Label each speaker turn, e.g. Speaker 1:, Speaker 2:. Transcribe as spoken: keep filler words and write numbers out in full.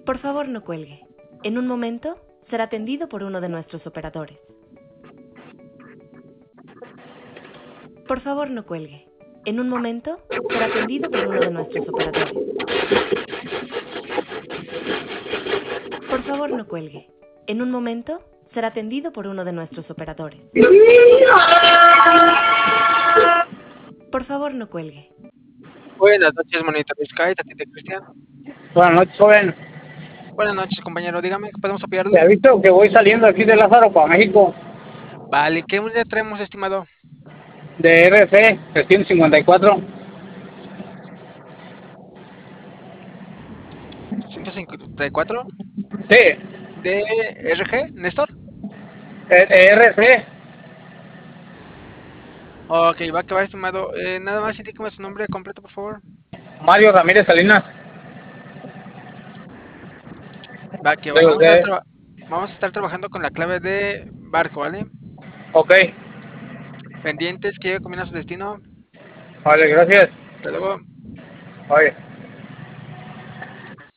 Speaker 1: Por favor, no cuelgue. En un momento será atendido por uno de nuestros operadores. Por favor, no cuelgue. En un momento será atendido por uno de nuestros operadores. Por favor, no cuelgue. En un momento será atendido por uno de nuestros operadores. Por favor, no cuelgue.
Speaker 2: Buenas noches, Monitor Sky, Tatite Cristian.
Speaker 3: Buenas noches, joven.
Speaker 2: Buenas noches, compañero. Dígame, ¿qué podemos
Speaker 3: Te
Speaker 2: apoyarle?
Speaker 3: aviso que voy saliendo aquí de Lázaro para México,
Speaker 2: Vale, ¿qué unidad traemos, estimado?
Speaker 3: de R C trescientos cincuenta y cuatro.
Speaker 2: ciento cincuenta y cuatro.
Speaker 3: Sí,
Speaker 2: ¿De R G, Néstor?
Speaker 3: eh, eh, R C.
Speaker 2: Ok, va que va, estimado. Eh, nada más indíqueme su nombre completo, por favor.
Speaker 3: Mario Ramírez Salinas.
Speaker 2: Va que va.
Speaker 3: Digo
Speaker 2: Vamos a,
Speaker 3: que,
Speaker 2: traba- vamos a estar trabajando con la clave de barco, ¿vale?
Speaker 3: ok,
Speaker 2: Pendientes que llegue combina su destino.
Speaker 3: vale, gracias.
Speaker 2: Hasta luego.
Speaker 3: Oye.